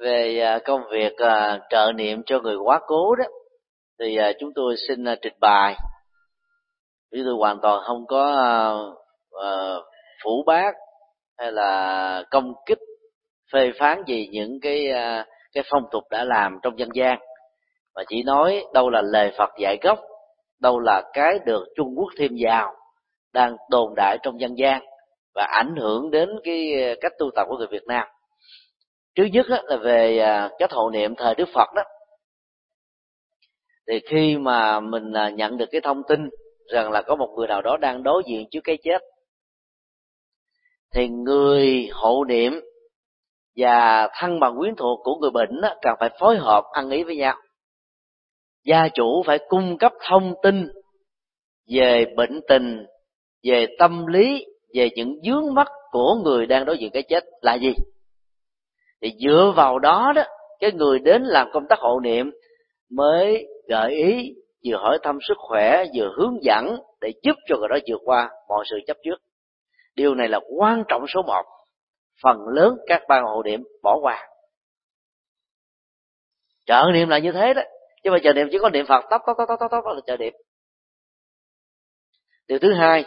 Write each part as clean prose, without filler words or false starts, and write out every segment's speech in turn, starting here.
về công việc trợ niệm cho người quá cố đó, thì chúng tôi xin trình bày. Chúng tôi hoàn toàn không có phủ bác hay là công kích phê phán gì những cái phong tục đã làm trong dân gian, mà chỉ nói đâu là lời Phật dạy gốc, đâu là cái được Trung Quốc thêm vào đang tồn tại trong dân gian và ảnh hưởng đến cái cách tu tập của người Việt Nam. Trước nhất là về cách hộ niệm thời Đức Phật đó, thì khi mà mình nhận được cái thông tin rằng là có một người nào đó đang đối diện trước cái chết, thì người hộ niệm và thân bằng quyến thuộc của người bệnh đó, cần phải phối hợp ăn ý với nhau. Gia chủ phải cung cấp thông tin về bệnh tình, về tâm lý, về những vướng mắc của người đang đối diện cái chết là gì. Thì dựa vào đó đó, cái người đến làm công tác hộ niệm mới gợi ý, vừa hỏi thăm sức khỏe, vừa hướng dẫn để giúp cho người đó vượt qua mọi sự chấp trước. Điều này là quan trọng số một. Phần lớn các ban hộ niệm bỏ qua. Trợ niệm là như thế đó, chứ mà trợ niệm chỉ có niệm Phật tóc là trợ niệm. Điều thứ hai,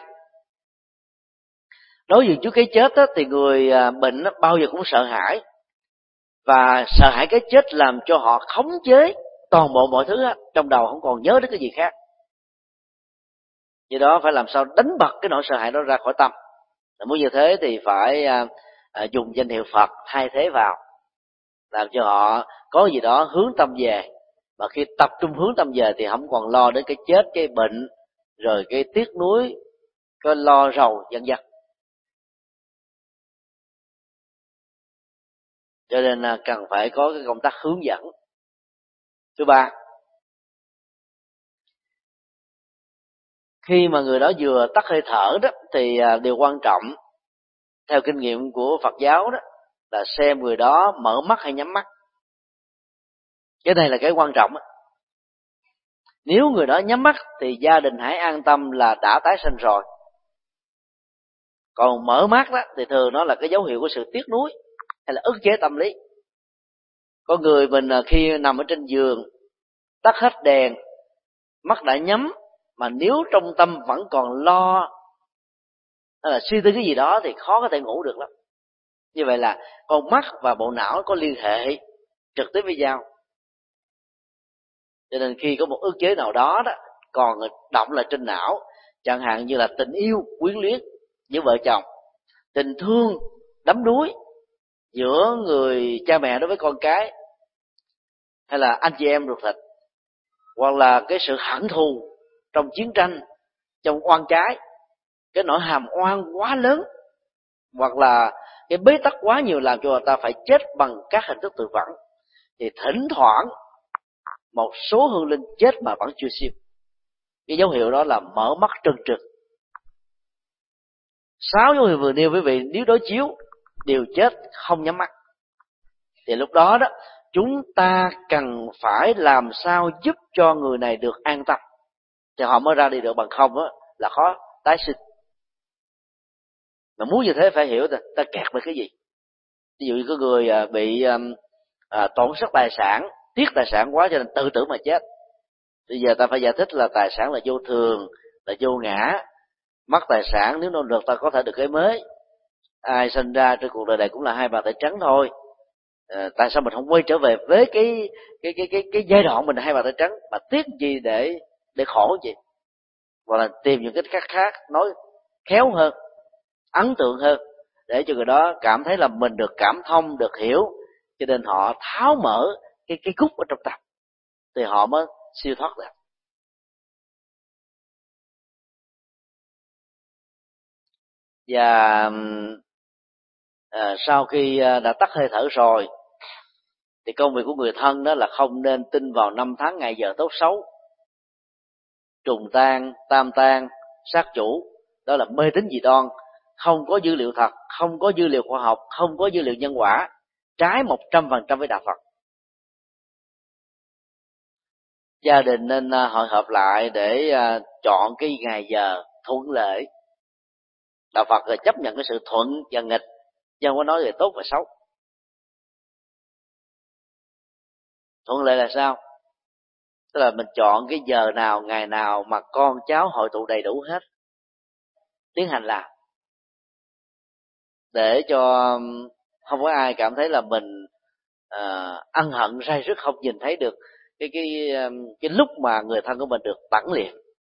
đối diện trước cái chết đó, thì người bệnh đó, bao giờ cũng sợ hãi, và sợ hãi cái chết làm cho họ khống chế toàn bộ mọi thứ đó, trong đầu không còn nhớ đến cái gì khác. Vì đó phải làm sao đánh bật cái nỗi sợ hãi đó ra khỏi tâm. Muốn như thế thì phải dùng danh hiệu Phật thay thế vào, làm cho họ có gì đó hướng tâm về. Và khi tập trung hướng tâm về thì không còn lo đến cái chết, cái bệnh, rồi cái tiếc nuối, cái lo rầu vân vân. Cho nên là cần phải có cái công tác hướng dẫn. Thứ ba, khi mà người đó vừa tắt hơi thở đó, thì điều quan trọng theo kinh nghiệm của Phật giáo đó là xem người đó mở mắt hay nhắm mắt. Cái này là cái quan trọng đó. Nếu người đó nhắm mắt thì gia đình hãy an tâm là đã tái sanh rồi. Còn mở mắt đó thì thường nó là cái dấu hiệu của sự tiếc nuối hay là ức chế tâm lý. Có người mình khi nằm ở trên giường, tắt hết đèn, mắt đã nhắm, mà nếu trong tâm vẫn còn lo hay là suy tư cái gì đó thì khó có thể ngủ được lắm. Như vậy là con mắt và bộ não có liên hệ trực tiếp với nhau. Cho nên khi có một ức chế nào đó đó còn động lại trên não, chẳng hạn như là tình yêu quyến luyến giữa vợ chồng, tình thương đắm đuối giữa người cha mẹ đối với con cái, hay là anh chị em ruột thịt, hoặc là cái sự hận thù trong chiến tranh, trong oan trái, cái nỗi hàm oan quá lớn, hoặc là cái bế tắc quá nhiều làm cho người ta phải chết bằng các hình thức tự vẫn, thì thỉnh thoảng một số hương linh chết mà vẫn chưa siêu. Cái dấu hiệu đó là mở mắt trừng trực. 6 dấu hiệu vừa nêu quý vị nếu đối chiếu đều chết không nhắm mắt, thì lúc đó đó chúng ta cần phải làm sao giúp cho người này được an tâm thì họ mới ra đi được, bằng không á là khó tái sinh. Mà muốn như thế phải hiểu ta kẹt với cái gì. Ví dụ như có người bị tổn thất tài sản, tiếc tài sản quá cho nên tự tử mà chết. Bây giờ ta phải giải thích là tài sản là vô thường, là vô ngã, mất tài sản nếu nỗ lực ta có thể được cái mới. Ai sinh ra trên cuộc đời này cũng là hai bàn tay trắng thôi. Tại sao mình không quay trở về với cái giai đoạn mình là hai bàn tay trắng, mà tiếc gì để khổ gì, hoặc là tìm những cái cách khác nói khéo hơn, ấn tượng hơn, để cho người đó cảm thấy là mình được cảm thông, được hiểu, cho nên họ tháo mở cái khúc ở trong tâm, thì họ mới siêu thoát được. Và sau khi đã tắt hơi thở rồi thì công việc của người thân đó là không nên tin vào năm tháng ngày giờ tốt xấu, trùng tan, tam tan, sát chủ. Đó là mê tín dị đoan, không có dữ liệu thật, không có dữ liệu khoa học, không có dữ liệu nhân quả, trái 100% với đạo Phật. Gia đình nên hội họp lại để chọn cái ngày giờ thuận lợi. Đạo Phật là chấp nhận cái sự thuận và nghịch, chứ không có nói về tốt và xấu. Thuận lợi là sao? Tức là mình chọn cái giờ nào, ngày nào mà con cháu hội tụ đầy đủ hết, tiến hành làm, để cho không có ai cảm thấy là mình ân hận say rứt không nhìn thấy được cái lúc mà người thân của mình được tẩn liệt.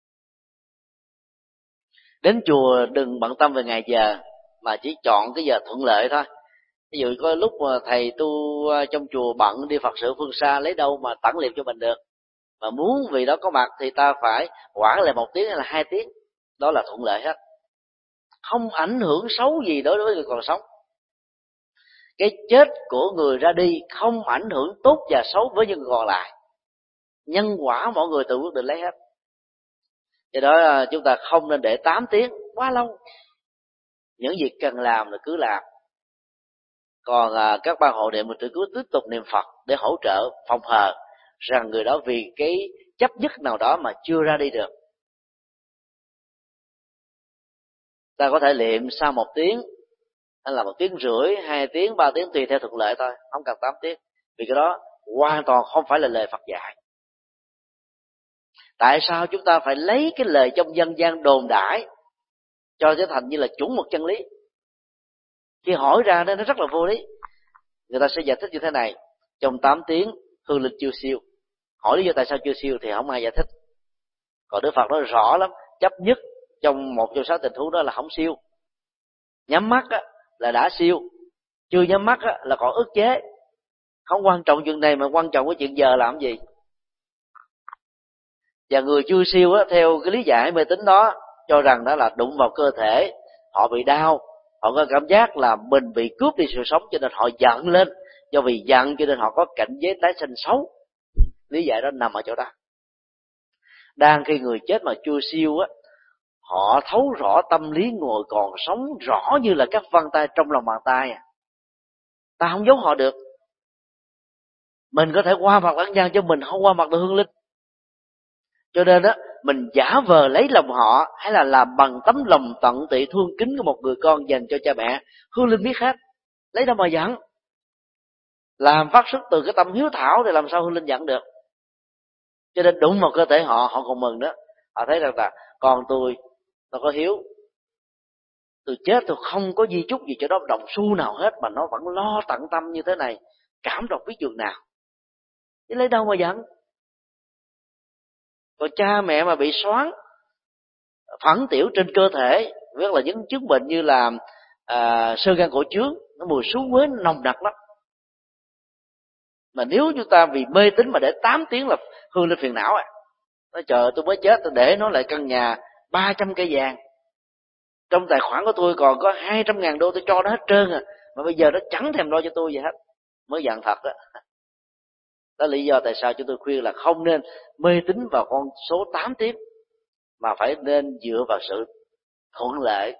Đến chùa đừng bận tâm về ngày giờ, mà chỉ chọn cái giờ thuận lợi thôi. Ví dụ có lúc mà thầy tu trong chùa bận đi Phật sự phương xa, lấy đâu mà tẩn liệt cho mình được. Mà muốn vì đó có mặt thì ta phải quản lại 1 tiếng hay là 2 tiếng, đó là thuận lợi hết, không ảnh hưởng xấu gì đối với người còn sống. Cái chết của người ra đi không ảnh hưởng tốt và xấu với những người còn lại, nhân quả mọi người tự quyết định lấy hết. Do đó chúng ta không nên để 8 tiếng quá lâu. Những việc cần làm là cứ làm. Còn các ban hộ niệm mình cứ tiếp tục niệm Phật để hỗ trợ phòng hờ rằng người đó vì cái chấp nhất nào đó mà chưa ra đi được. Ta có thể niệm sau 1 tiếng, hay là 1 tiếng rưỡi, 2 tiếng, 3 tiếng tùy theo thuận lợi thôi, không cần 8 tiếng. Vì cái đó hoàn toàn không phải là lời Phật dạy. Tại sao chúng ta phải lấy cái lời trong dân gian đồn đãi cho trở thành như là chuẩn một chân lý? Khi hỏi ra nó rất là vô lý. Người ta sẽ giải thích như thế này: trong 8 tiếng hương linh chưa siêu. Hỏi lý do tại sao chưa siêu thì không ai giải thích. Còn Đức Phật nói rõ lắm, chấp nhất trong 1 trong 6 tình huống đó là không siêu. Nhắm mắt á, là đã siêu, chưa nhắm mắt á, là còn ức chế. Không quan trọng chuyện này mà quan trọng cái chuyện giờ làm gì. Và người chưa siêu á, theo cái lý giải mê tín đó, cho rằng đó là đụng vào cơ thể, họ bị đau, họ có cảm giác là mình bị cướp đi sự sống, cho nên họ giận lên. Do vì giận cho nên họ có cảnh giới tái sinh xấu. Lý giải đó nằm ở chỗ đó. Đang khi người chết mà chưa siêu á, họ thấu rõ tâm lý người còn sống rõ như là các vân tay trong lòng bàn tay à. Ta không giấu họ được. Mình có thể qua mặt lẫn nhau, chứ mình không qua mặt được hương linh. Cho nên á, mình giả vờ lấy lòng họ, hay là làm bằng tấm lòng tận tụy thương kính của một người con dành cho cha mẹ, hương linh biết hết, lấy đâu mà giận. Làm phát xuất từ cái tâm hiếu thảo thì làm sao hương linh giận được. Cho nên đụng vào cơ thể họ, họ còn mừng đó. Họ thấy rằng là con tôi nó có hiếu, tôi chết tôi không có di chúc gì cho nó đồng xu nào hết, mà nó vẫn lo tận tâm như thế này, cảm động biết chừng nào. Chứ lấy đâu mà giận. Còn cha mẹ mà bị xoắn phẳng tiểu trên cơ thể, rất là những chứng bệnh như là xơ gan cổ trướng, nó mùi xú quế nồng nặc lắm. Mà nếu chúng ta vì mê tín mà để 8 tiếng là hương lên phiền não à. Nói trời, tôi mới chết tôi để nó lại căn nhà 300 cây vàng, trong tài khoản của tôi còn có 200.000 đô, tôi cho nó hết trơn à, mà bây giờ nó chẳng thèm lo cho tôi gì hết. Mới giận thật đó. Đó là lý do tại sao chúng tôi khuyên là không nên mê tín vào con số 8 tiếng, mà phải nên dựa vào sự thuận lợi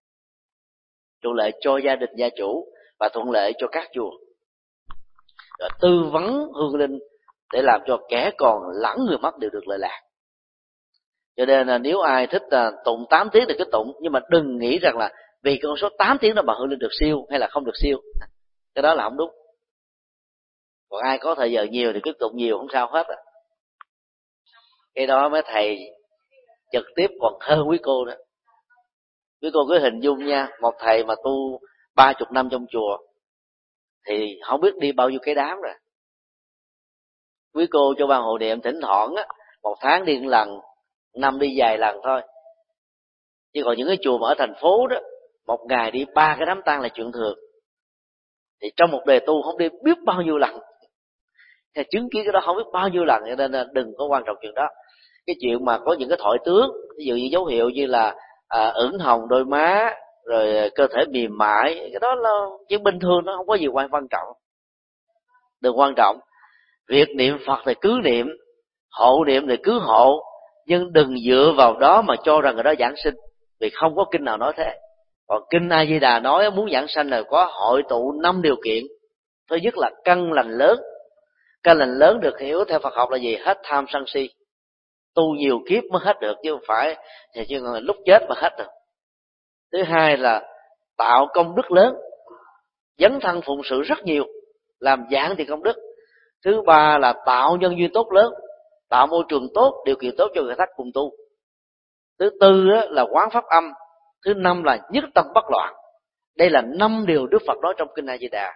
cho gia đình gia chủ và thuận lợi cho các chùa, rồi tư vấn hương linh để làm cho kẻ còn lẫn người mất đều được lợi lạc. Cho nên là nếu ai thích tụng 8 tiếng thì cứ tụng, nhưng mà đừng nghĩ rằng là vì con số 8 tiếng đó mà hương linh được siêu hay là không được siêu. Cái đó là không đúng. Còn ai có thời giờ nhiều thì cứ tụng nhiều, không sao hết á. Cái đó mấy thầy trực tiếp còn hơn quý cô nữa. Quý cô cứ hình dung nha, một thầy mà tu 30 năm trong chùa thì không biết đi bao nhiêu cái đám rồi. Quý cô cho ban hộ niệm thỉnh thoảng á, 1 tháng đi 1 lần, năm đi vài lần thôi. Chứ còn những cái chùa mà ở thành phố đó, 1 ngày đi 3 cái đám tang là chuyện thường. Thì trong một đời tu không đi biết bao nhiêu lần, thì chứng kiến cái đó không biết bao nhiêu lần, cho nên đừng có quan trọng chuyện đó. Cái chuyện mà có những cái thoại tướng, ví dụ như dấu hiệu như là ửng hồng đôi má, rồi cơ thể mềm mại, cái đó là chuyện bình thường, nó không có gì quan trọng. Đừng quan trọng. Việc niệm Phật thì cứ niệm, hộ niệm thì cứ hộ, nhưng đừng dựa vào đó mà cho rằng người đó giảng sinh, vì không có kinh nào nói thế. Còn kinh A Di Đà nói muốn giảng sanh là có hội tụ 5 điều kiện. Thứ nhất là căn lành lớn. Căn lành lớn được hiểu theo Phật học là gì? Hết tham sân si. Tu nhiều kiếp mới hết được, chứ không phải thì chứ lúc chết mà hết được. Thứ hai là tạo công đức lớn, dấn thân phụng sự rất nhiều, làm dạng thì công đức. Thứ ba là tạo nhân duyên tốt lớn, tạo môi trường tốt, điều kiện tốt cho người khác cùng tu. Thứ tư là quán pháp âm. Thứ năm là nhất tâm bất loạn. Đây là 5 điều Đức Phật nói trong kinh A Di Đà.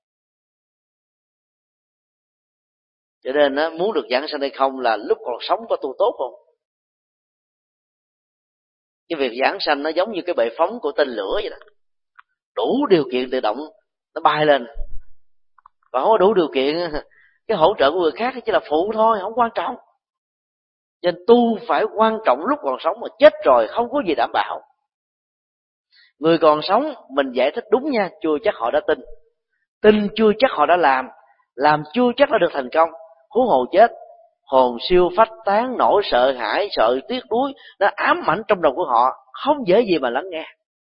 Cho nên muốn được giảng sanh hay không là lúc còn sống có tu tốt không. Cái việc giảng sanh nó giống như cái bệ phóng của tên lửa vậy đó, đủ điều kiện tự động nó bay lên, và không có đủ điều kiện cái hỗ trợ của người khác chỉ là phụ thôi, không quan trọng. Nên tu phải quan trọng lúc còn sống, mà chết rồi không có gì đảm bảo. Người còn sống mình giải thích đúng nha, chưa chắc họ đã tin chưa chắc họ đã làm chưa chắc đã được thành công. Huống hồ chết, hồn siêu phách tán, nỗi sợ hãi, sợ tiếc nuối nó ám ảnh trong đầu của họ, không dễ gì mà lắng nghe.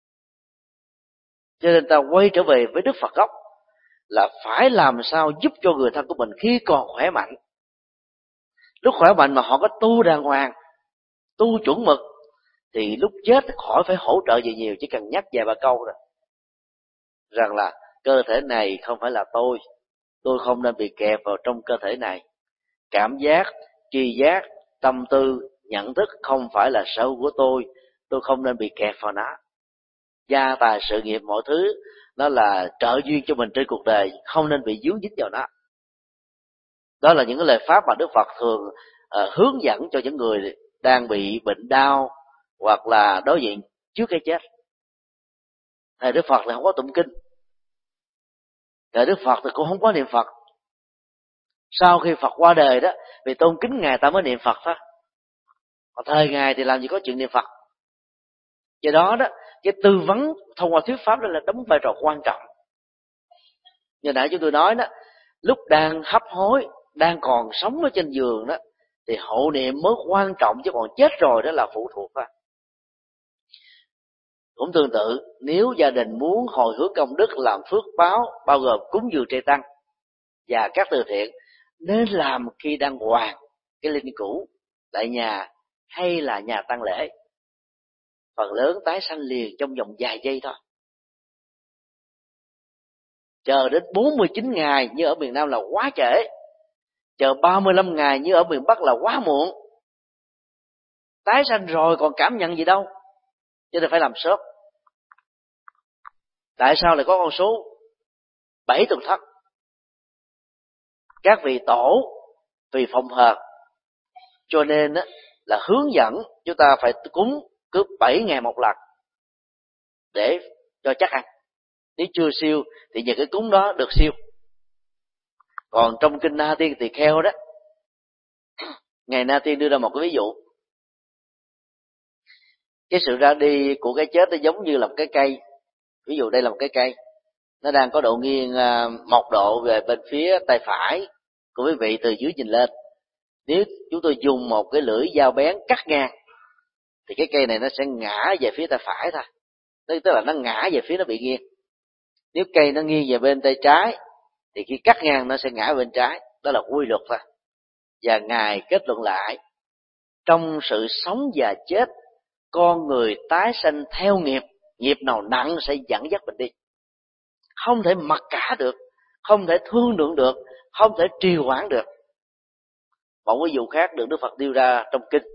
Cho nên ta quay trở về với Đức Phật gốc là phải làm sao giúp cho người thân của mình khi còn khỏe mạnh. Lúc khỏe mạnh mà họ có tu đàng hoàng, tu chuẩn mực, thì lúc chết khỏi phải hỗ trợ gì nhiều, chỉ cần nhắc vài ba câu rồi rằng là cơ thể này không phải là tôi không nên bị kẹp vào trong cơ thể này. Cảm giác, tri giác, tâm tư, nhận thức không phải là sở hữu của tôi không nên bị kẹp vào nó. Gia tài sự nghiệp mọi thứ nó là trợ duyên cho mình trên cuộc đời, không nên bị dướng dính vào nó. Đó là những cái lời pháp mà Đức Phật thường hướng dẫn cho những người đang bị bệnh đau hoặc là đối diện trước cái chết. Thầy Đức Phật là không có tụng kinh, thầy Đức Phật thì cũng không có niệm Phật. Sau khi Phật qua đời đó, vì tôn kính Ngài ta mới niệm Phật thôi. Còn thời Ngài thì làm gì có chuyện niệm Phật. Do đó cái tư vấn thông qua thuyết pháp đó là đóng vai trò quan trọng. Như nãy chúng tôi nói đó, lúc đang hấp hối, đang còn sống ở trên giường đó, thì hộ niệm mới quan trọng, chứ còn chết rồi đó là phụ thuộc thôi. Cũng tương tự, nếu gia đình muốn hồi hướng công đức làm phước báo, bao gồm cúng dường trai tăng và các từ thiện, nên làm khi đang hoàn cái linh cữu tại nhà hay là nhà tang lễ. Phần lớn tái sanh liền trong vòng vài giây thôi. Chờ đến 49 ngày như ở miền Nam là quá trễ, chờ 35 ngày như ở miền Bắc là quá muộn. Tái sanh rồi còn cảm nhận gì đâu, cho nên phải làm sớm. Tại sao lại có con số 7 tuần thất? Các vị tổ vì phòng hờ, cho nên là hướng dẫn chúng ta phải cúng cứ 7 ngày một lần để cho chắc ăn. Nếu chưa siêu thì những cái cúng đó được siêu. Còn trong kinh Na Tiên Tỳ Kheo đó, Ngài Na Tiên đưa ra một cái ví dụ. Cái sự ra đi của cái chết nó giống như là một cái cây. Ví dụ đây là một cái cây, nó đang có độ nghiêng 1 độ về bên phía tay phải của quý vị từ dưới nhìn lên. Nếu chúng tôi dùng một cái lưỡi dao bén cắt ngang thì cái cây này nó sẽ ngã về phía tay phải thôi, tức là nó ngã về phía nó bị nghiêng. Nếu cây nó nghiêng về bên tay trái thì khi cắt ngang nó sẽ ngã bên trái. Đó là quy luật thôi. Và Ngài kết luận lại, trong sự sống và chết, con người tái sanh theo nghiệp, nghiệp nào nặng sẽ dẫn dắt mình đi. Không thể mặc cả được, không thể thương lượng được, không thể trì hoãn được. Một ví dụ khác được Đức Phật đưa ra trong kinh.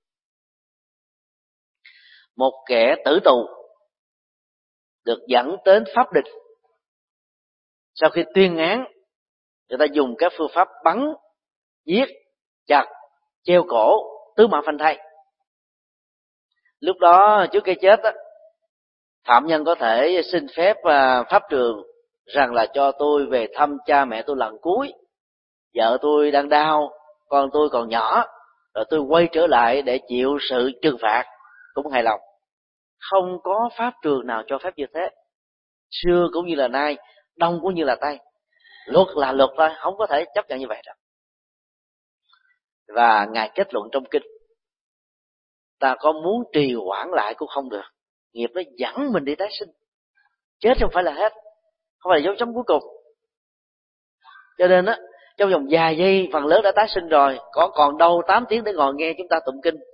Một kẻ tử tù được dẫn đến pháp đình. Sau khi tuyên án, người ta dùng các phương pháp bắn, giết, chặt, treo cổ, tứ mạng phanh thây. Lúc đó trước cái chết phạm nhân có thể xin phép pháp trường rằng là cho tôi về thăm cha mẹ tôi lần cuối, vợ tôi đang đau, con tôi còn nhỏ, rồi tôi quay trở lại để chịu sự trừng phạt, cũng hài lòng. Không có pháp trường nào cho phép như thế. Xưa cũng như là nay, đông cũng như là tây, luật là luật thôi, không có thể chấp nhận như vậy đâu. Và Ngài kết luận trong kinh, ta có muốn trì hoãn lại cũng không được, nghiệp nó dẫn mình đi tái sinh. Chết không phải là hết, không phải là dấu chấm cuối cùng. Cho nên trong vòng vài giây phần lớn đã tái sinh rồi, còn đâu 8 tiếng để ngồi nghe chúng ta tụng kinh.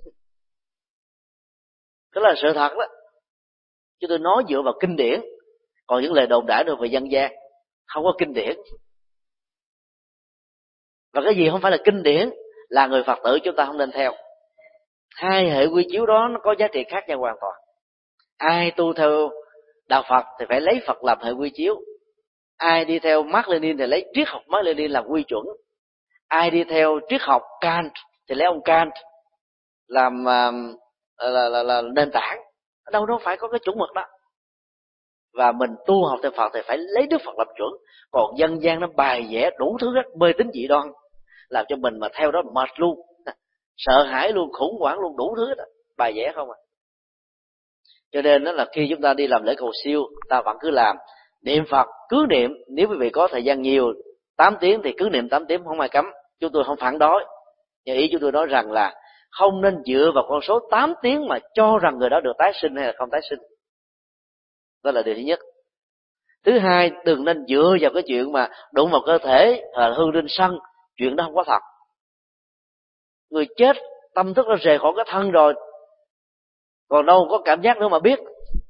Đó là sự thật đó. Chứ tôi nói dựa vào kinh điển, còn những lời đồn đại được về dân gian không có kinh điển. Và cái gì không phải là kinh điển là người Phật tử chúng ta không nên theo. Hai hệ quy chiếu đó nó có giá trị khác nhau hoàn toàn. Ai tu theo đạo Phật thì phải lấy Phật làm hệ quy chiếu. Ai đi theo Mác Lênin thì lấy triết học Mác Lênin làm quy chuẩn. Ai đi theo triết học Kant thì lấy ông Kant làm là nền tảng. Ở đâu đó phải có cái chuẩn mực đó. Và mình tu học theo Phật thì phải lấy Đức Phật làm chuẩn. Còn dân gian nó bài vẽ đủ thứ hết, mê tín dị đoan, làm cho mình mà theo đó mệt luôn, sợ hãi luôn, khủng hoảng luôn, đủ thứ đó, bài vẽ không à. Cho nên đó là khi chúng ta đi làm lễ cầu siêu, ta vẫn cứ làm niệm Phật, cứ niệm. Nếu quý vị có thời gian nhiều 8 tiếng thì cứ niệm 8 tiếng, không ai cấm, chúng tôi không phản đối. Nhưng ý chúng tôi nói rằng là không nên dựa vào con số 8 tiếng mà cho rằng người đó được tái sinh hay là không tái sinh. Đó là điều thứ nhất. Thứ hai, đừng nên dựa vào cái chuyện mà đụng vào cơ thể hương linh sân. Chuyện đó không có thật. Người chết tâm thức nó rời khỏi cái thân rồi, còn đâu có cảm giác nữa mà biết.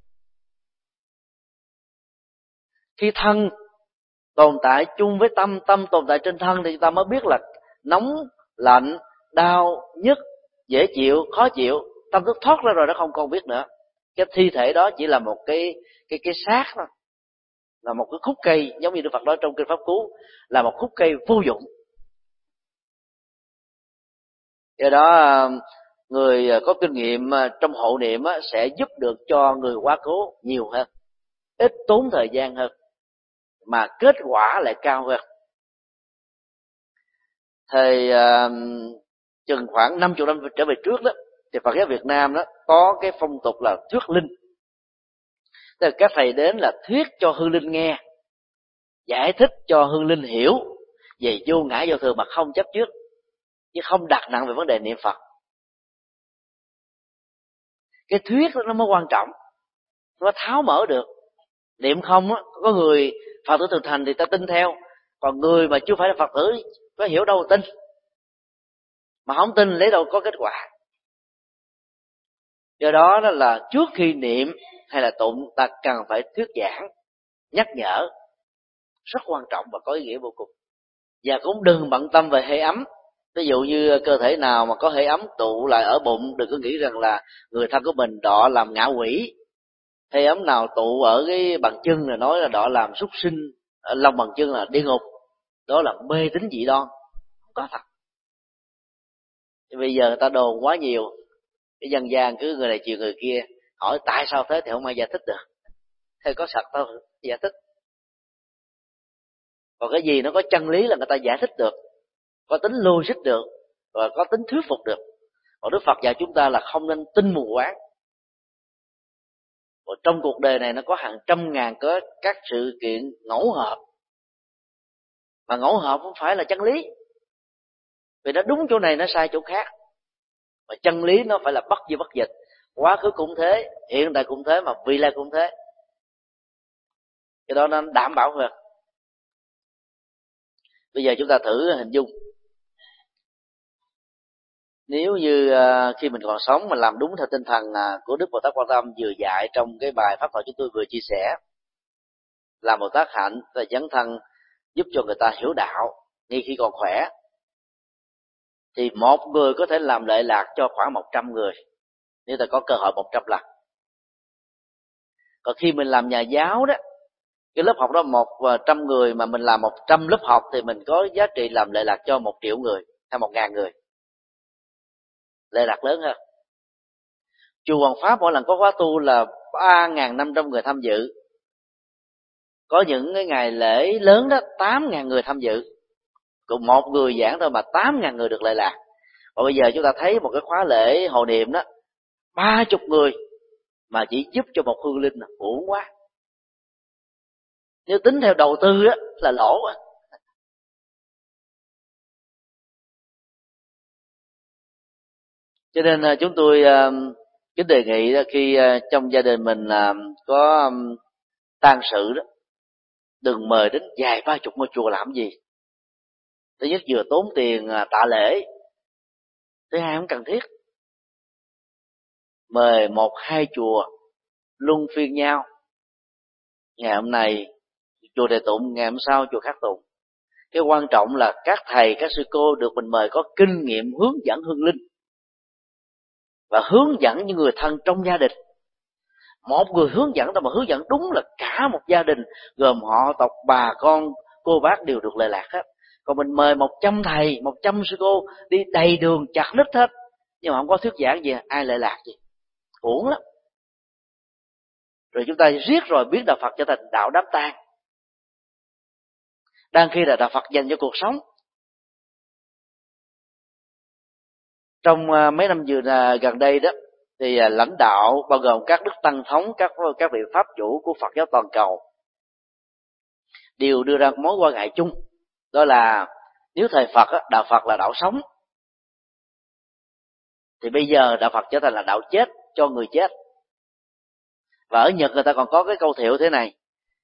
Khi thân tồn tại chung với tâm, tâm tồn tại trên thân, thì chúng ta mới biết là nóng, lạnh, đau, nhức, dễ chịu, khó chịu. Tâm thức thoát ra rồi nó không còn biết nữa. Cái thi thể đó chỉ là một cái xác thôi, là một cái khúc cây, giống như Đức Phật nói trong kinh Pháp Cú, là một khúc cây vô dụng. Do đó người có kinh nghiệm trong hộ niệm sẽ giúp được cho người quá cố nhiều hơn, ít tốn thời gian hơn, mà kết quả lại cao hơn. Thời chừng khoảng 50 năm trở về trước đó, thì Phật giáo Việt Nam đó có cái phong tục là thuyết linh. Tức là các thầy đến là thuyết cho hương linh nghe, giải thích cho hương linh hiểu về vô ngã vô thường mà không chấp trước, chứ không đặt nặng về vấn đề niệm Phật. Cái thuyết đó nó mới quan trọng, nó tháo mở được. Niệm không á, có người Phật tử thực thành thì ta tin theo, còn người mà chưa phải là Phật tử có hiểu đâu tin, mà không tin lấy đâu có kết quả. Do đó là trước khi niệm hay là tụng, ta cần phải thuyết giảng, nhắc nhở, rất quan trọng và có ý nghĩa vô cùng. Và cũng đừng bận tâm về hơi ấm. Ví dụ như cơ thể nào mà có hơi ấm tụ lại ở bụng, đừng có nghĩ rằng là người thân của mình đọ làm ngạ quỷ. Hơi ấm nào tụ ở cái bàn chân là nói là đọ làm súc sinh, ở lòng bàn chân là địa ngục. Đó là mê tín dị đoan, không có thật. Bây giờ người ta đồn quá nhiều, cái dân gian cứ người này chiều người kia, hỏi tại sao thế thì không ai giải thích được. Thế có sạch đâu giải thích. Còn cái gì nó có chân lý là người ta giải thích được, có tính logic được, và có tính thuyết phục được. Còn Đức Phật dạy chúng ta là không nên tin mù quáng. Và trong cuộc đời này nó có hàng trăm ngàn các sự kiện ngẫu hợp, mà ngẫu hợp không phải là chân lý, vì nó đúng chỗ này nó sai chỗ khác. Mà chân lý nó phải là bất di bất dịch, quá khứ cũng thế, hiện tại cũng thế, mà vị lai cũng thế. Cái đó nó đảm bảo hơn. Bây giờ chúng ta thử hình dung, nếu như khi mình còn sống mà làm đúng theo tinh thần của Đức Bồ Tát Quan Tâm vừa dạy trong cái bài pháp thoại chúng tôi vừa chia sẻ, làm Bồ Tát hạnh và dấn thân giúp cho người ta hiểu đạo ngay khi còn khỏe, thì một người có thể làm lệ lạc cho khoảng 100 người nếu ta có cơ hội 100 lần. Còn khi mình làm nhà giáo đó, cái lớp học đó 100 người mà mình làm 100 lớp học thì mình có giá trị làm lệ lạc cho 1 triệu người hay 1.000 người, lệ lạc lớn hơn. Chùa Hoàng Pháp mỗi lần có khóa tu là 3.500 người tham dự. Có những cái ngày lễ lớn đó 8.000 người tham dự, cùng một người giảng thôi mà 8.000 người được lệ lạc. Còn bây giờ chúng ta thấy một cái khóa lễ hộ niệm đó 30 người mà chỉ giúp cho một hương linh, uổng quá. Nếu tính theo đầu tư á là lỗ á. Cho nên chúng tôi kính đề nghị khi trong gia đình mình có tang sự đó, đừng mời đến vài 30 ngôi chùa làm gì. Thứ nhất vừa tốn tiền tạ lễ, thứ hai không cần thiết. Mời 1-2 chùa luân phiên nhau, ngày hôm nay chùa này tụng, ngày hôm sau chùa khác tụng. Cái quan trọng là các thầy, các sư cô được mình mời có kinh nghiệm hướng dẫn hương linh và hướng dẫn những người thân trong gia đình. Một người hướng dẫn mà hướng dẫn đúng là cả một gia đình gồm họ tộc, bà con, cô bác đều được lệ lạc hết. Còn mình mời 100 thầy, 100 sư cô đi đầy đường chặt đứt hết, nhưng mà không có thuyết giảng gì, ai lệ lạc gì, uổng lắm. Rồi chúng ta riết rồi biến đạo Phật trở thành đạo đám tang, đang khi là đạo Phật dành cho cuộc sống. Trong mấy năm gần đây đó, thì lãnh đạo bao gồm các đức tăng thống, các vị pháp chủ của Phật giáo toàn cầu đều đưa ra mối quan ngại chung, đó là nếu thời Phật đạo Phật là đạo sống, thì bây giờ đạo Phật trở thành là đạo chết cho người chết. Và ở Nhật người ta còn có cái câu thiệu thế này: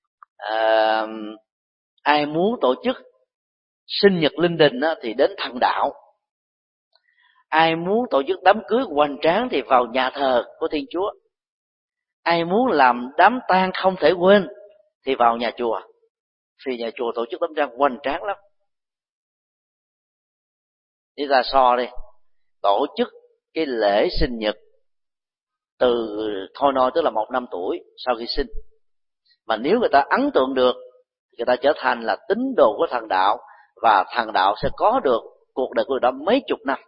ai muốn tổ chức sinh nhật linh đình thì đến thần đạo, ai muốn tổ chức đám cưới hoành tráng thì vào nhà thờ của Thiên Chúa, ai muốn làm đám tang không thể quên thì vào nhà chùa, vì nhà chùa tổ chức đám tang hoành tráng lắm. Đi ra so đi, tổ chức cái lễ sinh nhật từ thôi nôi, tức là 1 năm tuổi sau khi sinh, mà nếu người ta ấn tượng được, người ta trở thành là tín đồ của thần đạo, và thần đạo sẽ có được cuộc đời của người đó mấy chục năm.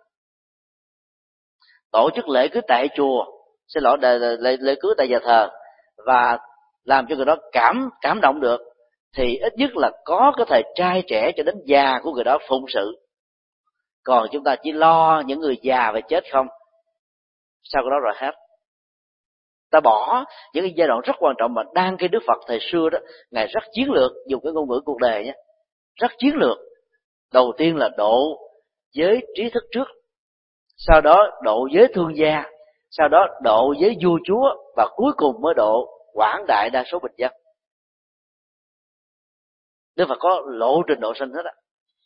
Tổ chức lễ cưới tại chùa, xin lỗi, lễ cưới tại nhà thờ, và làm cho người đó cảm động được, thì ít nhất là có thời trai trẻ cho đến già của người đó phụng sự. Còn chúng ta chỉ lo những người già và chết không, sau đó rồi hết. Ta bỏ những cái giai đoạn rất quan trọng mà đang khi Đức Phật thời xưa đó, Ngài rất chiến lược, dùng cái ngôn ngữ cuộc đời nhé, rất chiến lược. Đầu tiên là độ giới trí thức trước, sau đó độ giới thương gia, sau đó độ giới vua chúa, và cuối cùng mới độ quảng đại đa số bình dân. Đức Phật có lộ trình độ sinh hết á.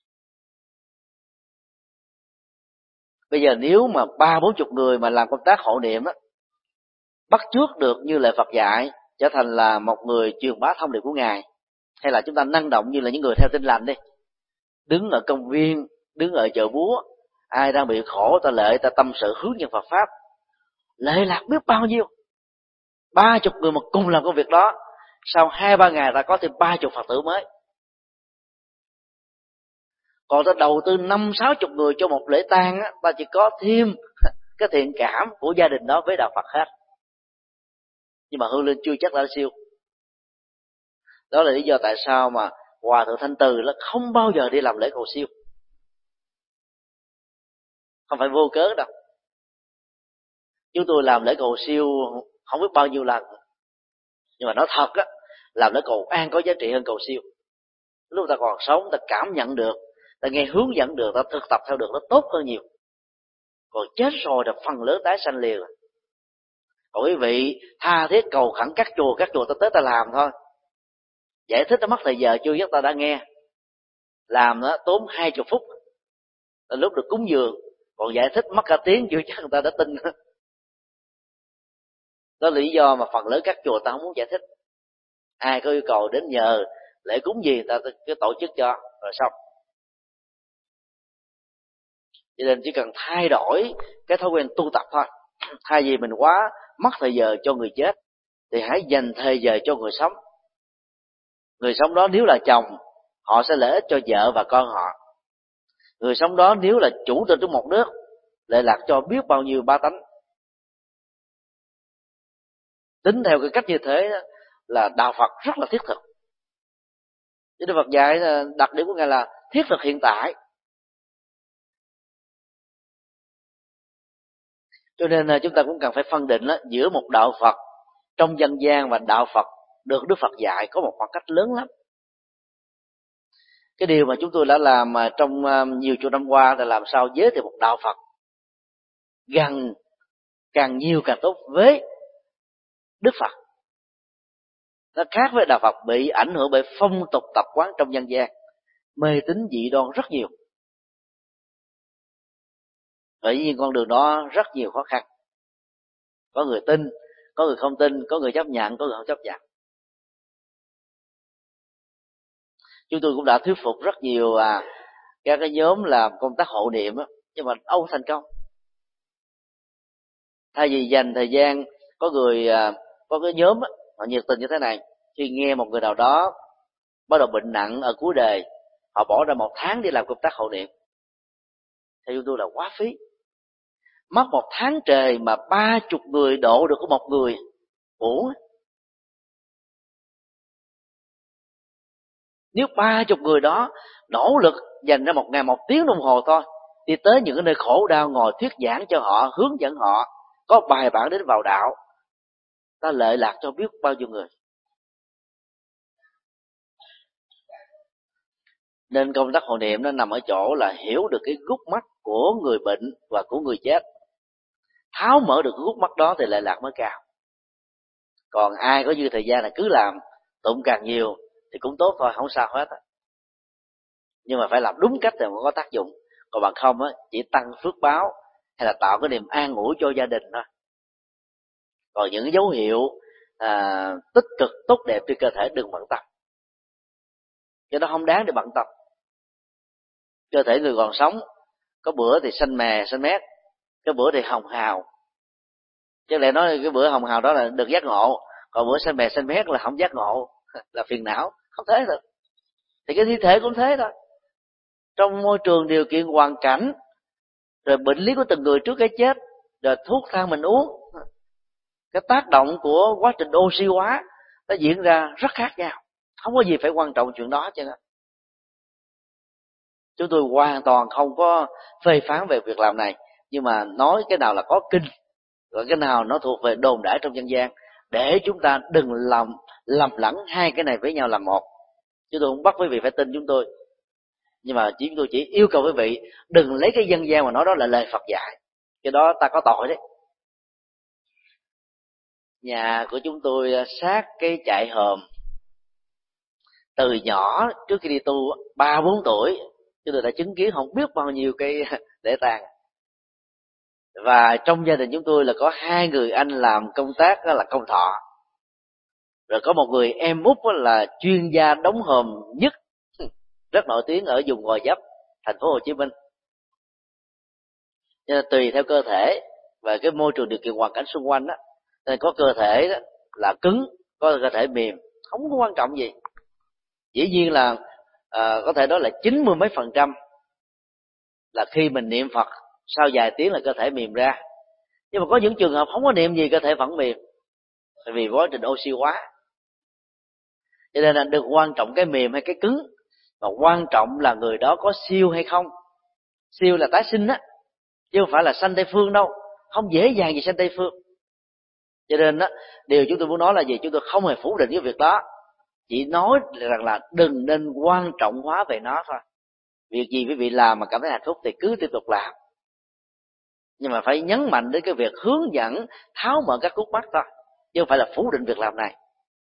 Bây giờ nếu mà 30-40 người mà làm công tác hộ niệm á, bắt chước được như lời Phật dạy, trở thành là một người truyền bá thông điệp của Ngài, hay là chúng ta năng động như là những người theo Tin Lành đi, đứng ở công viên, đứng ở chợ búa, ai đang bị khổ ta lệ, ta tâm sự hướng dẫn Phật pháp, lệ lạc biết bao nhiêu. 30 người mà cùng làm công việc đó, sau 2-3 ngày ta có thêm 30 Phật tử mới. Còn ta đầu tư 50-60 người cho một lễ tang á, ta chỉ có thêm cái thiện cảm của gia đình đó với đạo Phật hết. Nhưng mà hương linh chưa chắc đã siêu. Đó là lý do tại sao mà Hòa Thượng Thanh Từ nó không bao giờ đi làm lễ cầu siêu. Không phải vô cớ đâu. Chúng tôi làm lễ cầu siêu không biết bao nhiêu lần, nhưng mà nói thật á, làm lễ cầu an có giá trị hơn cầu siêu. Lúc ta còn sống, ta cảm nhận được, ta nghe hướng dẫn được, ta thực tập theo được, nó tốt hơn nhiều. Còn chết rồi là phần lớn tái sanh liền. Còn quý vị tha thiết cầu khẩn các chùa ta tới ta làm thôi. Giải thích nó mất thời giờ chưa chắc ta đã nghe. Làm nó tốn 20 phút lúc được cúng dường, còn giải thích mất cả tiếng chưa chắc người ta đã tin. Đó là lý do mà phần lớn các chùa ta không muốn giải thích. Ai có yêu cầu đến nhờ lễ cúng gì ta cứ tổ chức cho rồi xong. Cho nên chỉ cần thay đổi cái thói quen tu tập thôi. Thay vì mình quá mất thời giờ cho người chết, thì hãy dành thời giờ cho người sống. Người sống đó nếu là chồng, họ sẽ lợi ích cho vợ và con họ. Người sống đó nếu là chủ tịch của một nước, lợi lạc cho biết bao nhiêu ba tánh. Tính theo cái cách như thế là đạo Phật rất là thiết thực. Chứ Đức Phật dạy đặc điểm của Ngài là thiết thực hiện tại. Cho nên chúng ta cũng cần phải phân định giữa một đạo Phật trong dân gian và đạo Phật được Đức Phật dạy có một khoảng cách lớn lắm. Cái điều mà chúng tôi đã làm trong nhiều chục năm qua là làm sao giới thiệu một đạo Phật gần, càng nhiều càng tốt với Đức Phật. Nó khác với đạo Phật bị ảnh hưởng bởi phong tục tập quán trong dân gian, mê tín dị đoan rất nhiều. Bởi vì con đường đó rất nhiều khó khăn. Có người tin, có người không tin, có người chấp nhận, có người không chấp nhận. Chúng tôi cũng đã thuyết phục rất nhiều các cái nhóm làm công tác hộ niệm á, nhưng mà đâu thành công. Thay vì dành thời gian, có cái nhóm á, họ nhiệt tình như thế này, khi nghe một người nào đó bắt đầu bệnh nặng ở cuối đời, họ bỏ ra 1 tháng đi làm công tác hộ niệm. Theo chúng tôi là quá phí. Mất 1 tháng trời mà 30 người độ được có 1 người, uổng. Nếu 30 người đó nỗ lực dành ra 1 ngày 1 tiếng đồng hồ thôi, đi tới những cái nơi khổ đau, ngồi thuyết giảng cho họ, hướng dẫn họ, có bài bản đến vào đạo, ta lợi lạc cho biết bao nhiêu người. Nên công tác hộ niệm nó nằm ở chỗ là hiểu được cái gút mắt của người bệnh và của người chết. Tháo mở được cái gút mắt đó thì lợi lạc mới cao. Còn ai có dư thời gian là cứ làm, tụng càng nhiều thì cũng tốt thôi, không sao hết. Nhưng mà phải làm đúng cách thì mới có tác dụng. Còn bằng không á, chỉ tăng phước báo hay là tạo cái niềm an ủi cho gia đình thôi. Còn những dấu hiệu tích cực tốt đẹp trên cơ thể đừng bận tâm, cho nó không đáng để bận tâm. Cơ thể người còn sống, có bữa thì xanh mè xanh mét, cái bữa thì hồng hào. Chứ lẽ nói cái bữa hồng hào đó là được giác ngộ, còn bữa xanh mè xanh mét là không giác ngộ, là phiền não, không thế được. Thì cái thi thể cũng thế thôi. Trong môi trường điều kiện hoàn cảnh, rồi bệnh lý của từng người trước cái chết, rồi thuốc thang mình uống, cái tác động của quá trình oxy hóa nó diễn ra rất khác nhau. Không có gì phải quan trọng chuyện đó chứ. Chúng tôi hoàn toàn không có phê phán về việc làm này, nhưng mà nói cái nào là có kinh và cái nào nó thuộc về đồn đãi trong dân gian, để chúng ta đừng lầm lẫn hai cái này với nhau làm một. Chúng tôi không bắt quý vị phải tin chúng tôi, nhưng mà chúng tôi chỉ yêu cầu quý vị đừng lấy cái dân gian mà nói đó là lời Phật dạy, cái đó ta có tội đấy. Nhà của chúng tôi sát cái trại hòm. Từ nhỏ trước khi đi tu 3-4 tuổi, chúng tôi đã chứng kiến không biết bao nhiêu cái để tang. Và trong gia đình chúng tôi là có 2 người anh làm công tác đó là công thọ, rồi có một người em út là chuyên gia đóng hòm nhất, rất nổi tiếng ở vùng Gò Vấp, thành phố Hồ Chí Minh. Cho nên tùy theo cơ thể và cái môi trường điều kiện hoàn cảnh xung quanh đó, nên có cơ thể đó là cứng, có cơ thể mềm, không có quan trọng gì. Dĩ nhiên là có thể đó là 90 mấy % là khi mình niệm Phật sau vài tiếng là cơ thể mềm ra. Nhưng mà có những trường hợp không có niệm gì cơ thể vẫn mềm, tại vì quá trình oxy hóa. Cho nên là đừng quan trọng cái mềm hay cái cứng, mà quan trọng là người đó có siêu hay không. Siêu là tái sinh á, chứ không phải là sanh Tây Phương đâu, không dễ dàng gì sanh Tây Phương. Cho nên đó, điều chúng tôi muốn nói là gì? Chúng tôi không hề phủ định cái việc đó, chỉ nói rằng là đừng nên quan trọng hóa về nó thôi. Việc gì quý vị làm mà cảm thấy hạnh phúc thì cứ tiếp tục làm, nhưng mà phải nhấn mạnh đến cái việc hướng dẫn tháo mở các khúc mắc thôi, chứ không phải là phủ định việc làm này.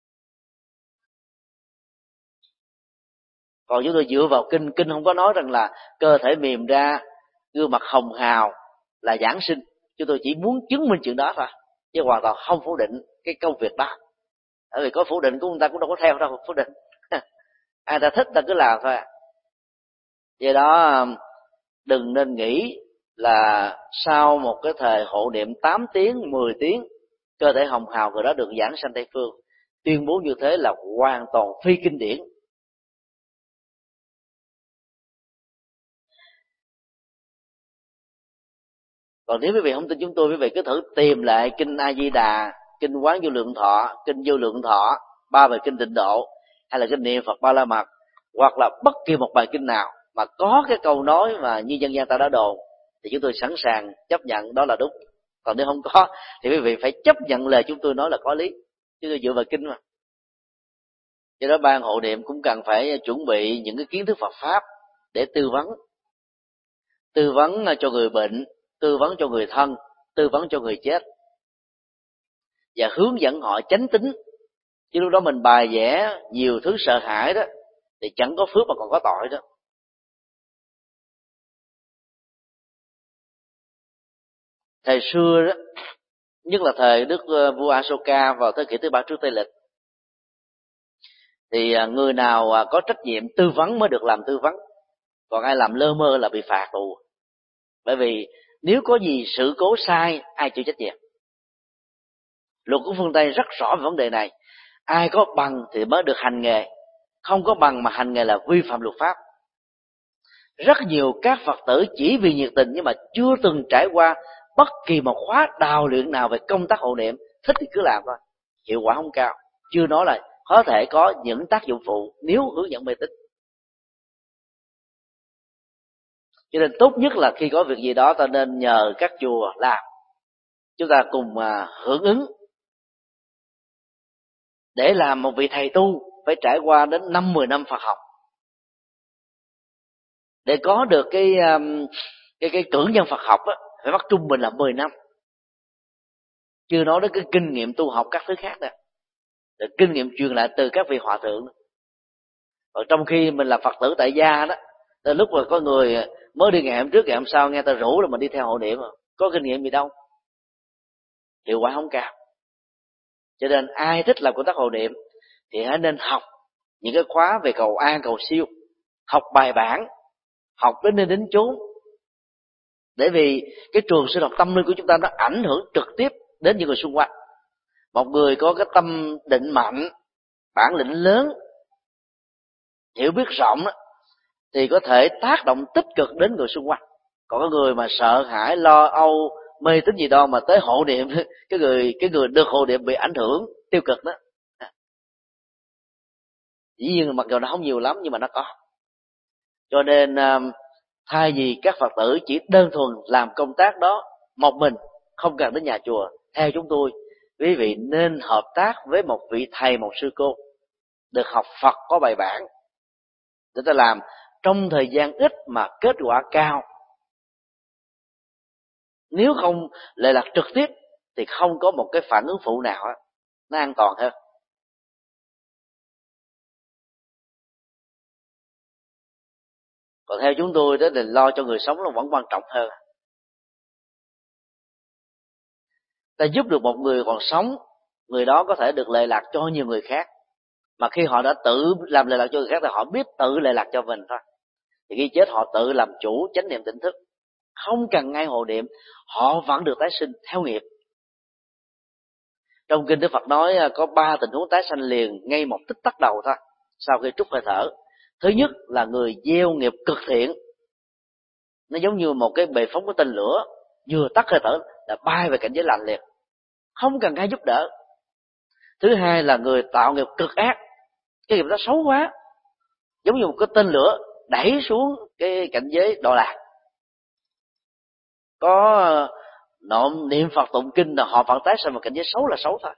Còn chúng tôi dựa vào kinh không có nói rằng là cơ thể mềm ra, gương mặt hồng hào là giảng sinh. Chúng tôi chỉ muốn chứng minh chuyện đó thôi, chứ hoàn toàn không phủ định cái công việc đó. Bởi vì có phủ định của người ta cũng đâu có theo đâu, phủ định ai ta thích ta cứ làm thôi. Do đó đừng nên nghĩ là sau một cái thời hộ niệm 8 tiếng, 10 tiếng, cơ thể hồng hào người đó được giảng sanh Tây Phương. Tuyên bố như thế là hoàn toàn phi kinh điển. Còn nếu quý vị không tin chúng tôi, quý vị cứ thử tìm lại kinh A Di Đà, kinh Quán Vô Lượng Thọ, kinh Vô Lượng Thọ, 3 bài kinh Tịnh Độ, hay là kinh Niệm Phật Ba La Mật, hoặc là bất kỳ một bài kinh nào mà có cái câu nói mà như dân gian ta đã đồn, thì chúng tôi sẵn sàng chấp nhận đó là đúng. Còn nếu không có thì quý vị phải chấp nhận lời chúng tôi nói là có lý, chứ tôi dựa vào kinh mà. Do đó ban hộ niệm cũng cần phải chuẩn bị những cái kiến thức Phật pháp để tư vấn cho người bệnh, tư vấn cho người thân, tư vấn cho người chết, và hướng dẫn họ chánh tín. Chứ lúc đó mình bài vẽ nhiều thứ sợ hãi đó thì chẳng có phước mà còn có tội đó. Thời xưa đó, nhất là thời Đức vua Asoka vào thế kỷ thứ 3 trước Tây lịch, thì người nào có trách nhiệm tư vấn mới được làm tư vấn, còn ai làm lơ mơ là bị phạt tù. Bởi vì nếu có gì sự cố sai, ai chịu trách nhiệm? Luật của phương Tây rất rõ về vấn đề này. Ai có bằng thì mới được hành nghề, không có bằng mà hành nghề là vi phạm luật pháp. Rất nhiều các Phật tử chỉ vì nhiệt tình nhưng mà chưa từng trải qua bất kỳ một khóa đào luyện nào về công tác hộ niệm, thích thì cứ làm thôi, hiệu quả không cao. Chưa nói là có thể có những tác dụng phụ nếu hướng dẫn mê tín. Cho nên tốt nhất là khi có việc gì đó ta nên nhờ các chùa làm, chúng ta cùng hưởng ứng. Để làm một vị thầy tu phải trải qua đến 5-10 năm Phật học. Để có được cái cử nhân Phật học á, phải mất trung bình là 10 năm. Chưa nói đến cái kinh nghiệm tu học các thứ khác nè, rồi kinh nghiệm truyền lại từ các vị hòa thượng. Còn trong khi mình là Phật tử tại gia đó, tới lúc mà có người mới đi ngày hôm trước ngày hôm sau nghe ta rủ là mình đi theo hộ niệm, có kinh nghiệm gì đâu, hiệu quả không cao. Cho nên ai thích làm công tác hộ niệm thì hãy nên học những cái khóa về cầu an cầu siêu, học bài bản, học đến nơi đến chốn. Để vì cái trường sinh học tâm linh của chúng ta nó ảnh hưởng trực tiếp đến những người xung quanh. Một người có cái tâm định mạnh, bản lĩnh lớn, hiểu biết rộng đó, thì có thể tác động tích cực đến người xung quanh. Còn có người mà sợ hãi, lo âu, mê tín gì đâu mà tới hộ niệm, cái người được hộ niệm bị ảnh hưởng tiêu cực đó. Dĩ nhiên mặc dù nó không nhiều lắm nhưng mà nó có. Cho nên thay vì các Phật tử chỉ đơn thuần làm công tác đó một mình, không cần đến nhà chùa, theo chúng tôi, quý vị nên hợp tác với một vị thầy, một sư cô được học Phật có bài bản, để ta làm trong thời gian ít mà kết quả cao. Nếu không lệ lạc trực tiếp thì không có một cái phản ứng phụ nào đó, nó an toàn hơn. Còn theo chúng tôi đó là lo cho người sống nó vẫn quan trọng hơn. Ta giúp được một người còn sống, người đó có thể được lệ lạc cho nhiều người khác. Mà khi họ đã tự làm lệ lạc cho người khác thì họ biết tự lệ lạc cho mình thôi. Thì khi chết họ tự làm chủ chánh niệm tỉnh thức, không cần ngay hộ niệm, họ vẫn được tái sinh theo nghiệp. Trong kinh Đức Phật nói có 3 tình huống tái sanh liền ngay một tích tắc đầu thôi, sau khi trút hơi thở. Thứ nhất là người gieo nghiệp cực thiện, nó giống như một cái bệ phóng của tên lửa, vừa tắt hơi thở là bay về cảnh giới lạnh liền, không cần ai giúp đỡ. Thứ hai là người tạo nghiệp cực ác, cái nghiệp đó xấu quá, giống như một cái tên lửa đẩy xuống cái cảnh giới đọa lạc. Có niệm Phật tụng kinh là họ vẫn tái sinh vào cảnh giới xấu là xấu thôi.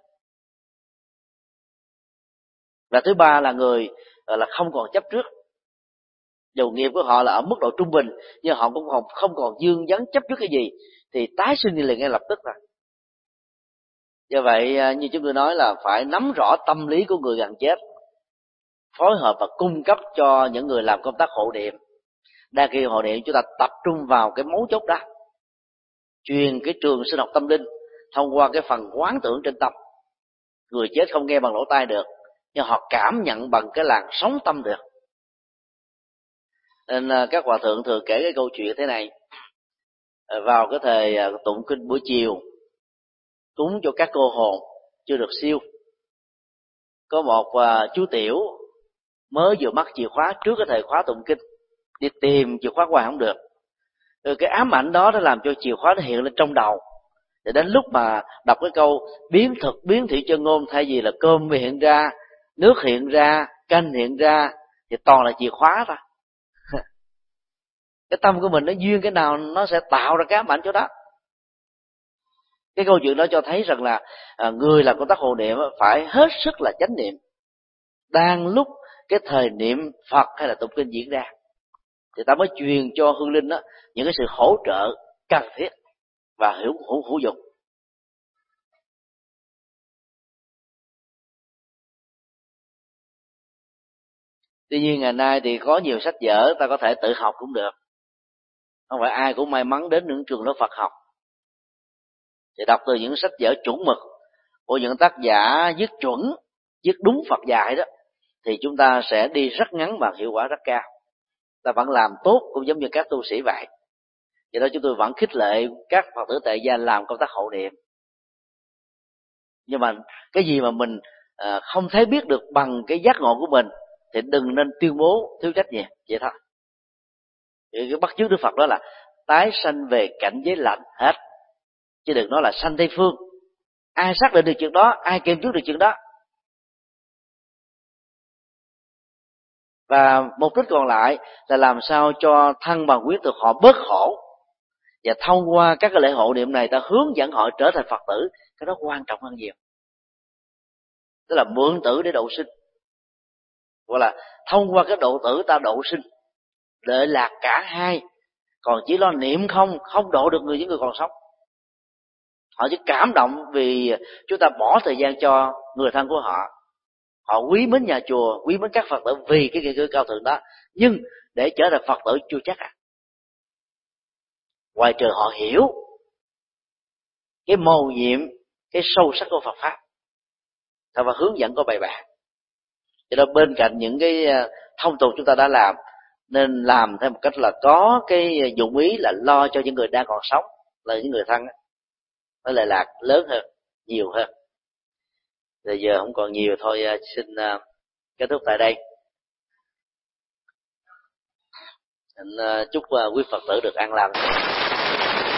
Và thứ ba là người là không còn chấp trước, dù nghiệp của họ là ở mức độ trung bình nhưng họ cũng không còn dương vấn chấp trước cái gì thì tái sinh liền ngay lập tức rồi. Do vậy như chúng tôi nói là phải nắm rõ tâm lý của người gần chết, phối hợp và cung cấp cho những người làm công tác hộ niệm. Đa khi hộ niệm chúng ta tập trung vào cái mấu chốt đó, truyền cái trường sinh học tâm linh thông qua cái phần quán tưởng trên tâm. Người chết không nghe bằng lỗ tai được, nhưng họ cảm nhận bằng cái làn sóng tâm được. Nên các hòa thượng thường kể cái câu chuyện thế này. Vào cái thời tụng kinh buổi chiều cúng cho các cô hồn chưa được siêu, có một chú tiểu mới vừa mắc chìa khóa trước cái thời khóa tụng kinh, đi tìm chìa khóa hoài không được. Rồi cái ám ảnh đó nó làm cho chìa khóa nó hiện lên trong đầu. Để đến lúc mà đọc cái câu biến thực biến thị chân ngôn, thay vì là cơm hiện ra, nước hiện ra, canh hiện ra, thì toàn là chìa khóa thôi. Cái tâm của mình nó duyên cái nào nó sẽ tạo ra cái ám ảnh chỗ đó. Cái câu chuyện đó cho thấy rằng là người làm công tác hộ niệm phải hết sức là chánh niệm đang lúc cái thời niệm Phật hay là tụng kinh diễn ra, thì ta mới truyền cho hương linh đó những cái sự hỗ trợ cần thiết và hữu dụng. Tuy nhiên ngày nay thì có nhiều sách vở ta có thể tự học cũng được, không phải ai cũng may mắn đến những trường lớp Phật học. Thì đọc từ những sách vở chuẩn mực của những tác giả viết chuẩn, viết đúng Phật dạy đó, thì chúng ta sẽ đi rất ngắn mà hiệu quả rất cao. Ta vẫn làm tốt cũng giống như các tu sĩ vậy. Do đó chúng tôi vẫn khích lệ các Phật tử tại gia làm công tác hộ niệm. Nhưng mà cái gì mà mình không thấy biết được bằng cái giác ngộ của mình thì đừng nên tuyên bố thiếu trách nhiệm, vậy thôi. Cái bắt chước Đức Phật đó là tái sanh về cảnh giới lành hết, chứ đừng nói là sanh Tây phương. Ai xác định được chuyện đó, ai kiềm trước được chuyện đó. Và mục đích còn lại là làm sao cho thân bằng quyến thuộc họ bớt khổ, và thông qua các cái lễ hộ niệm này ta hướng dẫn họ trở thành Phật tử. Cái đó quan trọng hơn nhiều. Tức là mượn tử để độ sinh, hoặc là thông qua cái độ tử ta độ sinh, lợi lạc cả hai. Còn chỉ lo niệm không độ được những người còn sống. Họ chỉ cảm động vì chúng ta bỏ thời gian cho người thân của họ. Họ quý mến nhà chùa, quý mến các Phật tử vì cái nghĩa cử cao thượng đó. Nhưng để trở thành Phật tử chưa chắc ngoài trừ họ hiểu cái mầu nhiệm, cái sâu sắc của Phật pháp, ta phải hướng dẫn có bài bản. Cho nên bên cạnh những cái thông tục chúng ta đã làm, nên làm theo một cách là có cái dụng ý là lo cho những người đang còn sống, là những người thân đó, nó lệ lạc lớn hơn, nhiều hơn. Bây giờ không còn nhiều thôi, xin kết thúc tại đây. Chúc quý Phật tử được an lành.